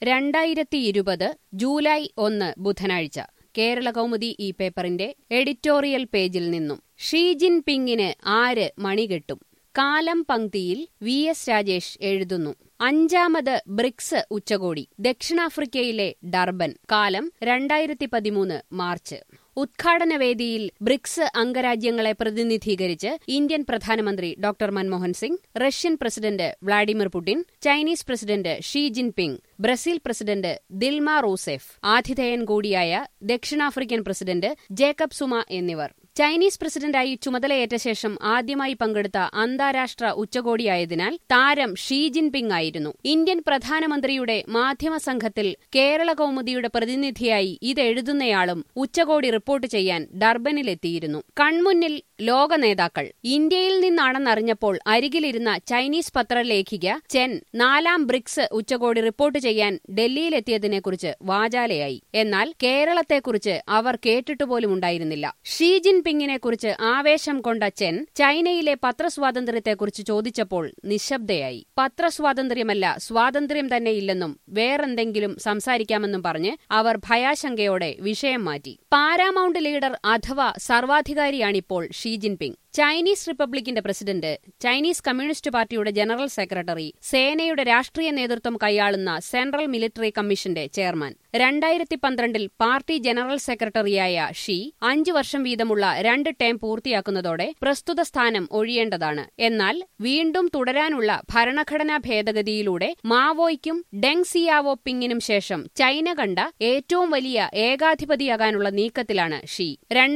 2020 July 1 ബുധനാഴ്ച കേരളകൗമുദി ഈ പേപ്പറിന്റെ എഡിറ്റോറിയൽ പേജിൽ നിന്നും ഷീ ജിൻപിങ്ങിന് ആര് മണികെട്ടും? കാലം പങ്ക്തിയിൽ VS രാജേഷ് എഴുതുന്നു. 5ാമത് ബ്രിക്സ് ഉച്ചകോടി ദക്ഷിണാഫ്രിക്കയിലെ ഡർബൻ. കാലം 2013 മാർച്ച്. ഉദ്ഘാടനവേദിയിൽ ബ്രിക്സ് അംഗരാജ്യങ്ങളെ പ്രതിനിധീകരിച്ച് ഇന്ത്യൻ പ്രധാനമന്ത്രി doctor Manmohan Singh, Russian president Vladimir Putin, Chinese president Xi Jinping, Brazil president Dilma Rousseff, ആതിഥേയൻ കൂടിയായ ദക്ഷിണാഫ്രിക്കൻ പ്രസിഡന്റ് ജേക്കബ് സുമ എന്നിവർ. ചൈനീസ് പ്രസിഡന്റായി ചുമതലയേറ്റ ശേഷം ആദ്യമായി പങ്കെടുത്ത അന്താരാഷ്ട്ര ഉച്ചകോടിയായതിനാൽ താരം ഷീ ജിൻപിങ് ആയിരുന്നു. ഇന്ത്യൻ പ്രധാനമന്ത്രിയുടെ മാധ്യമ സംഘത്തിൽ കേരളകൗമുദിയുടെ പ്രതിനിധിയായി ഇതെഴുതുന്നയാളും ഉച്ചകോടി റിപ്പോർട്ട് ചെയ്യാൻ ഡർബനിലെത്തിയിരുന്നു. കൺമുന്നിൽ ലോക നേതാക്കൾ. ഇന്ത്യയിൽ നിന്നാണെന്നറിഞ്ഞപ്പോൾ അരികിലിരുന്ന ചൈനീസ് പത്രലേഖിക ചെൻ 4ാം ബ്രിക്സ് ഉച്ചകോടി റിപ്പോർട്ട് ചെയ്യാൻ ഡൽഹിയിലെത്തിയതിനെക്കുറിച്ച് വാചാലയായി. എന്നാൽ കേരളത്തെക്കുറിച്ച് അവർ കേട്ടിട്ടുപോലുമുണ്ടായിരുന്നില്ല. ഷീ ജിൻപിങ്ങിനെക്കുറിച്ച് ആവേശം കൊണ്ട ചെൻ ചൈനയിലെ പത്രസ്വാതന്ത്ര്യത്തെക്കുറിച്ച് ചോദിച്ചപ്പോൾ നിശബ്ദയായി. പത്രസ്വാതന്ത്ര്യമല്ല, സ്വാതന്ത്ര്യം തന്നെയില്ലെന്നും വേറെന്തെങ്കിലും സംസാരിക്കാമെന്നും പറഞ്ഞ് അവർ ഭയാശങ്കയോടെ വിഷയം മാറ്റി. പാരാമൗണ്ട് ലീഡർ അഥവാ സർവാധികാരിയാണിപ്പോൾ ഷീ ജിൻപിങ്. ചൈനീസ് റിപ്പബ്ലിക്കിന്റെ പ്രസിഡന്റ്, ചൈനീസ് കമ്മ്യൂണിസ്റ്റ് പാർട്ടിയുടെ ജനറൽ സെക്രട്ടറി, സേനയുടെ രാഷ്ട്രീയ നേതൃത്വം കൈയാളുന്ന സെൻട്രൽ മിലിറ്ററി കമ്മീഷന്റെ ചെയർമാൻ. 2012 പാർട്ടി ജനറൽ സെക്രട്ടറിയായ ഷീ 5 വർഷം വീതമുള്ള 2 ടേം പൂർത്തിയാക്കുന്നതോടെ പ്രസ്തുത സ്ഥാനം ഒഴിയേണ്ടതാണ്. എന്നാൽ വീണ്ടും തുടരാനുള്ള ഭരണഘടനാ ഭേദഗതിയിലൂടെ മാവോയ്ക്കും ഡെങ് സിയാവോപിങ്ങിനും ശേഷം ചൈന കണ്ട ഏറ്റവും വലിയ ഏകാധിപതിയാകാനുള്ള നീക്കത്തിലാണ് ഷീ.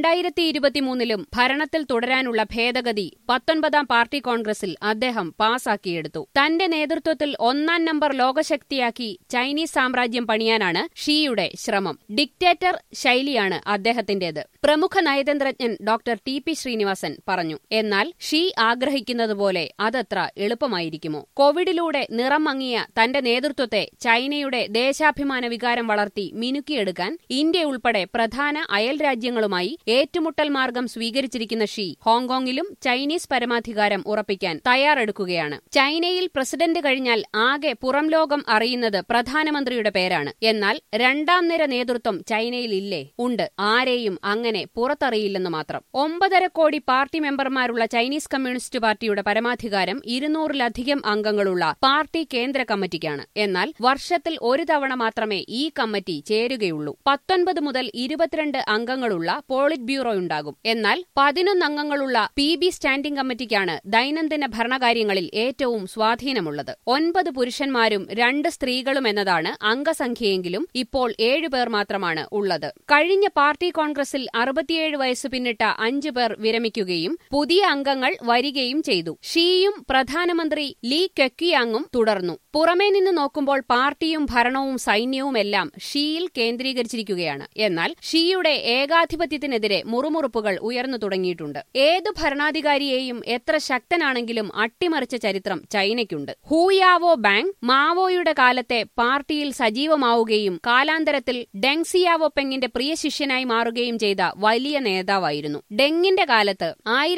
2023 ഭരണത്തിൽ തുടരാനുള്ള ഭേദഗതി 19ാം പാർട്ടി കോൺഗ്രസിൽ അദ്ദേഹം പാസാക്കിയെടുത്തു. തന്റെ നേതൃത്വത്തിൽ 1ാം നമ്പർ ലോകശക്തിയാക്കി ചൈനീസ് സാമ്രാജ്യം പണിയാനാണ് ഷീയുടെ ശ്രമം. ഡിക്റ്റേറ്റർ ശൈലിയാണ് അദ്ദേഹത്തിന്റേത്. പ്രമുഖ നയതന്ത്രജ്ഞൻ ഡോക്ടർ TP ശ്രീനിവാസൻ പറഞ്ഞു. എന്നാൽ ഷീ ആഗ്രഹിക്കുന്നതുപോലെ അതത്ര എളുപ്പമായിരിക്കുമോ? കോവിഡിലൂടെ നിറം മങ്ങിയ തന്റെ നേതൃത്വത്തെ ചൈനയുടെ ദേശാഭിമാന വികാരം വളർത്തി മിനുക്കിയെടുക്കാൻ ഇന്ത്യ ഉൾപ്പെടെ പ്രധാന അയൽ രാജ്യങ്ങളുമായി ഏറ്റുമുട്ടൽ മാർഗം സ്വീകരിച്ചിരിക്കുന്ന ഷീ ഹോങ്കോങ്ങിലും ചൈനീസ് പരമാധികാരം ഉറപ്പിക്കാൻ തയ്യാറെടുക്കുകയാണ്. ചൈനയിൽ പ്രസിഡന്റ് കഴിഞ്ഞാൽ ആകെ പുറം ലോകം അറിയുന്നത് പ്രധാനമന്ത്രിയുടെ പേരാണ്. എന്നാൽ 2ാം നിര നേതൃത്വം ചൈനയിൽ ഇല്ലേ? ഉണ്ട്. ആരെയും അങ്ങനെ പുറത്തറിയില്ലെന്ന് മാത്രം. 9.5 കോടി പാർട്ടി മെമ്പർമാരുള്ള ചൈനീസ് കമ്മ്യൂണിസ്റ്റ് പാർട്ടിയുടെ പരമാധികാരം 200-ലധികം അംഗങ്ങളുള്ള പാർട്ടി കേന്ദ്ര കമ്മിറ്റിക്കാണ്. എന്നാൽ വർഷത്തിൽ ഒരു തവണ മാത്രമേ ഈ കമ്മിറ്റി ചേരുകയുള്ളൂ. 19 മുതൽ 22 അംഗങ്ങളുള്ള പോളിറ്റ് ബ്യൂറോയുണ്ടാകും. എന്നാൽ 11 അംഗങ്ങളുള്ള PB സ്റ്റാൻഡിംഗ് കമ്മിറ്റിക്കാണ് ദൈനംദിന ഭരണകാര്യങ്ങളിൽ ഏറ്റവും സ്വാധീനമുള്ളത്. 9 പുരുഷന്മാരും 2 സ്ത്രീകളും എന്നതാണ് അംഗസംഖ്യയെങ്കിലും ഇപ്പോൾ 7 പേർ മാത്രമാണ് ഉള്ളത്. കഴിഞ്ഞ പാർട്ടി കോൺഗ്രസിൽ 67 വയസ്സ് പിന്നിട്ട 5 പേർ വിരമിക്കുകയും പുതിയ അംഗങ്ങൾ വരികയും ചെയ്തു. ഷീയും പ്രധാനമന്ത്രി ലീ കെക്വിയാങ്ങും തുടർന്നു. പുറമേ നിന്ന് നോക്കുമ്പോൾ പാർട്ടിയും ഭരണവും സൈന്യവുമെല്ലാം ഷീയിൽ കേന്ദ്രീകരിച്ചിരിക്കുകയാണ്. എന്നാൽ ഷീയുടെ ഏകാധിപത്യത്തിനെതിരെ മുറുമുറുപ്പുകൾ ഉയർന്നു തുടങ്ങിയിട്ടുണ്ട്. ഏതു ഭരണാധികാരിയെയും എത്ര ശക്തനാണെങ്കിലും അട്ടിമറിച്ച ചരിത്രം ചൈനയ്ക്കുണ്ട്. ഹൂയാവോ ബാങ് മാവോയുടെ കാലത്തെ പാർട്ടിയിൽ സജീവമാവുകയും കാലാന്തരത്തിൽ ഡെങ് സിയാവോപെങ്ങിന്റെ പ്രിയ ശിഷ്യനായി മാറുകയും ചെയ്ത വലിയ നേതാവായിരുന്നു. ഡെങ്ങിന്റെ കാലത്ത്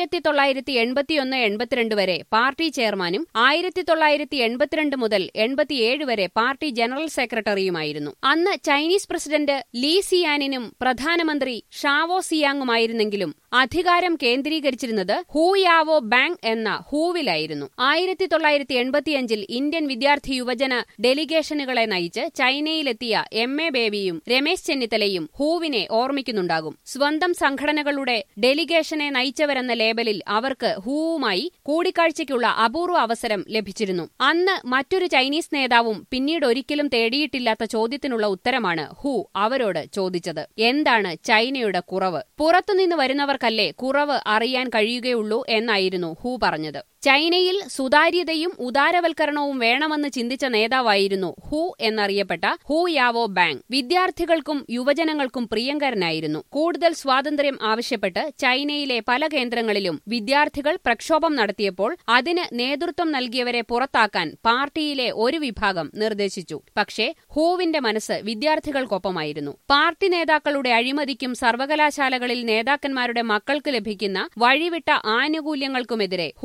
1981-82 വരെ പാർട്ടി ചെയർമാനും 1982 മുതൽ 87 വരെ പാർട്ടി ജനറൽ സെക്രട്ടറിയുമായിരുന്നു. അന്ന് ചൈനീസ് പ്രസിഡന്റ് ലീ സിയാനിനും പ്രധാനമന്ത്രി ഷാവോ സിയാങ്ങുമായിരുന്നെങ്കിലും അധികാരം കേന്ദ്രീകരിച്ചിരുന്നത് ഹൂയാവോ ബാങ് എന്ന ഹൂവിലായിരുന്നു. 1985 ഇന്ത്യൻ വിദ്യാർത്ഥി യുവജന ഡെലിഗേഷനുകളെ നയിച്ച് ചൈനയിലെത്തിയ MA ബേബിയും രമേശ് ചെന്നിത്തലയും ഹൂവിനെ ഓർമ്മിക്കുന്നുണ്ടാകും. സ്വന്തം സംഘടനകളുടെ ഡെലിഗേഷനെ നയിച്ചവരെന്ന ലേബലിൽ അവർക്ക് ഹൂവുമായി കൂടിക്കാഴ്ചയ്ക്കുള്ള അപൂർവ അവസരം ലഭിച്ചിരുന്നു. അന്ന് മറ്റൊരു ചൈനീസ് നേതാവും പിന്നീടൊരിക്കലും തേടിയിട്ടില്ലാത്ത ചോദ്യത്തിനുള്ള ഉത്തരമാണ് ഹൂ അവരോട് ചോദിച്ചത്. എന്താണ് ചൈനയുടെ കുറവ്? പുറത്തുനിന്ന് വരുന്നവർക്കല്ലേ കുറവ് അറിയാൻ കഴിയുകയുള്ളൂ എന്നായിരുന്നു ഹൂ പറഞ്ഞത്. ചൈനയിൽ സുതാര്യതയും ഉദാരവൽക്കരണവും വേണമെന്ന് ചിന്തിച്ച നേതാവായിരുന്നു ഹൂ എന്നറിയപ്പെട്ട ഹൂയാവോ ബാങ്. വിദ്യാർത്ഥികൾക്കും യുവജനങ്ങൾക്കും പ്രിയങ്കരനായിരുന്നു. കൂടുതൽ സ്വാതന്ത്ര്യം ആവശ്യപ്പെട്ട് ചൈനയിലെ പല കേന്ദ്രങ്ങളിലും വിദ്യാർത്ഥികൾ പ്രക്ഷോഭം നടത്തിയപ്പോൾ അതിന് നേതൃത്വം നൽകിയവരെ പുറത്താക്കാൻ പാർട്ടിയിലെ ഒരു വിഭാഗം നിർദ്ദേശിച്ചു. പക്ഷേ ഹൂവിന്റെ മനസ്സ് വിദ്യാർത്ഥികൾക്കൊപ്പമായിരുന്നു. പാർട്ടി നേതാക്കളുടെ അഴിമതിക്കും സർവകലാശാലകളിൽ നേതാക്കന്മാരുടെ മക്കൾക്ക് ലഭിക്കുന്ന വഴിവിട്ട ആനുകൂല്യങ്ങൾക്കുമെതിരെ ഹൂ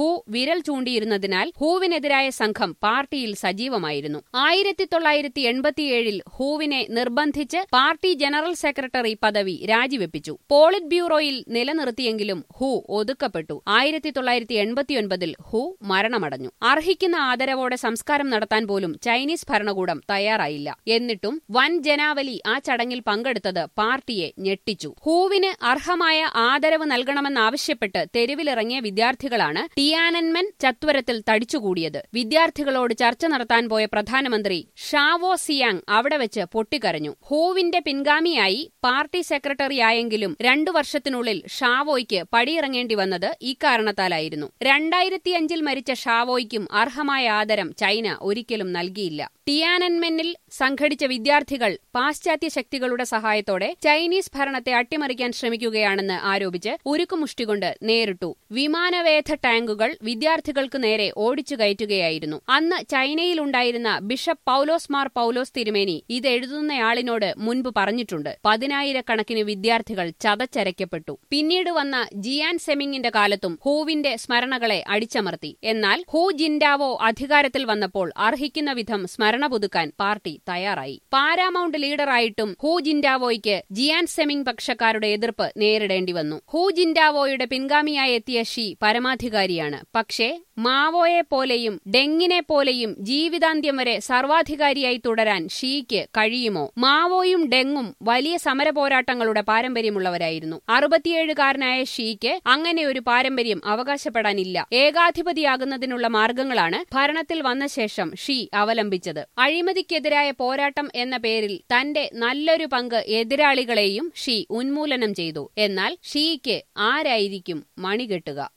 വിരൽ ചൂണ്ടിയിരുന്നതിനാൽ ഹൂവിനെതിരായ സംഘം പാർട്ടിയിൽ സജീവമായിരുന്നു. 1987 ഹൂവിനെ നിർബന്ധിച്ച് പാർട്ടി ജനറൽ സെക്രട്ടറി പദവി രാജിവെപ്പിച്ചു. പോളിറ്റ് ബ്യൂറോയിൽ നിലനിർത്തിയെങ്കിലും ഹൂ ഒതുക്കപ്പെട്ടു. 1989 ഹൂ മരണമടഞ്ഞു. അർഹിക്കുന്ന ആദരവോടെ സംസ്കാരം നടത്താൻ പോലും ചൈനീസ് ഭരണകൂടം തയ്യാറായില്ല. എന്നിട്ടും വൻ ജനാവലി ആ ചടങ്ങിൽ പങ്കെടുത്തത് പാർട്ടിയെ ഞെട്ടിച്ചു. ഹൂവിന് അർഹമായ ആദരവ് നൽകണമെന്നാവശ്യപ്പെട്ട് തെരുവിലിറങ്ങിയ വിദ്യാർത്ഥികളാണ് ടിയാനൻമെൻ ചത്വരത്തിൽ തടിച്ചുകൂടിയത്. വിദ്യാർത്ഥികളോട് ചർച്ച നടത്താൻ പോയ പ്രധാനമന്ത്രി ഷാവോ സിയാങ് അവിടെ വെച്ച് പൊട്ടിക്കരഞ്ഞു. ഹൂവിന്റെ പിൻഗാമിയായി പാർട്ടി സെക്രട്ടറിയായെങ്കിലും 2 വർഷത്തിനുള്ളിൽ ഷാവോയ്ക്ക് പടിയിറങ്ങേണ്ടി വന്നത് ഇക്കാരണത്താലായിരുന്നു. 2005 മരിച്ച ഷാവോയ്ക്കും അർഹമായ ആദരം ചൈന ഒരിക്കലും നൽകിയില്ല. ടിയാനൻമെനിൽ സംഘടിച്ച വിദ്യാർത്ഥികൾ പാശ്ചാത്യ ശക്തികളുടെ സഹായത്തോടെ ചൈനീസ് ഭരണത്തെ അട്ടിമറിക്കാൻ ശ്രമിക്കുകയാണെന്ന് ആരോപിച്ച് ഉരുക്കുമുഷ്ടികൊണ്ട് നേരിട്ടു. വിമാനവേധ ടാങ്കുകൾ വിദ്യാർത്ഥികൾക്ക് നേരെ ഓടിച്ചു കയറ്റുകയായിരുന്നു. അന്ന് ചൈനയിലുണ്ടായിരുന്ന ബിഷപ്പ് പൗലോസ് മാർ പൗലോസ് തിരുമേനി ഇതെഴുതുന്നയാളിനോട് മുൻപ് പറഞ്ഞിട്ടുണ്ട്. 10,000-കണക്കിന് വിദ്യാർത്ഥികൾ ചതച്ചരയ്ക്കപ്പെട്ടു. പിന്നീട് വന്ന ജിയാൻ സെമിങ്ങിന്റെ കാലത്തും ഹൂവിന്റെ സ്മരണകളെ അടിച്ചമർത്തി. എന്നാൽ ഹൂ ജിൻഡാവോ അധികാരത്തിൽ വന്നപ്പോൾ അർഹിക്കുന്ന വിധം സ്മരണ പുതുക്കാൻ പാർട്ടി തയ്യാറായി. പാരാമൌണ്ട് ലീഡറായിട്ടും ഹൂ ജിൻഡാവോയ്ക്ക് ജിയാൻ സെമിങ് പക്ഷക്കാരുടെ എതിർപ്പ് നേരിടേണ്ടി വന്നു. ഹൂ ജിൻഡാവോയുടെ പിൻഗാമിയായി എത്തിയ ഷീ പരമാധികാരിയാണ്. പക്ഷേ മാവോയെപ്പോലെയും ഡെങ്ങിനെപ്പോലെയും ജീവിതാന്ത്യം വരെ സർവാധികാരിയായി തുടരാൻ ഷീക്ക് കഴിയുമോ? മാവോയും ഡെങ്ങും വലിയ സമരപോരാട്ടങ്ങളുടെ പാരമ്പര്യമുള്ളവരായിരുന്നു. 67-കാരനായ ഷീക്ക് അങ്ങനെ ഒരു പാരമ്പര്യം അവകാശപ്പെടാനില്ല. ഏകാധിപതിയാകുന്നതിനുള്ള മാർഗങ്ങളാണ് ഭരണത്തിൽ വന്ന ശേഷം ഷീ അവലംബിച്ചത്. അഴിമതിക്കെതിരായ പോരാട്ടം എന്ന പേരിൽ തന്റെ നല്ലൊരു പങ്ക് എതിരാളികളെയും ഷീ ഉന്മൂലനം ചെയ്തു. എന്നാൽ ഷീക്ക് ആരായിരിക്കും മണികെട്ടുക?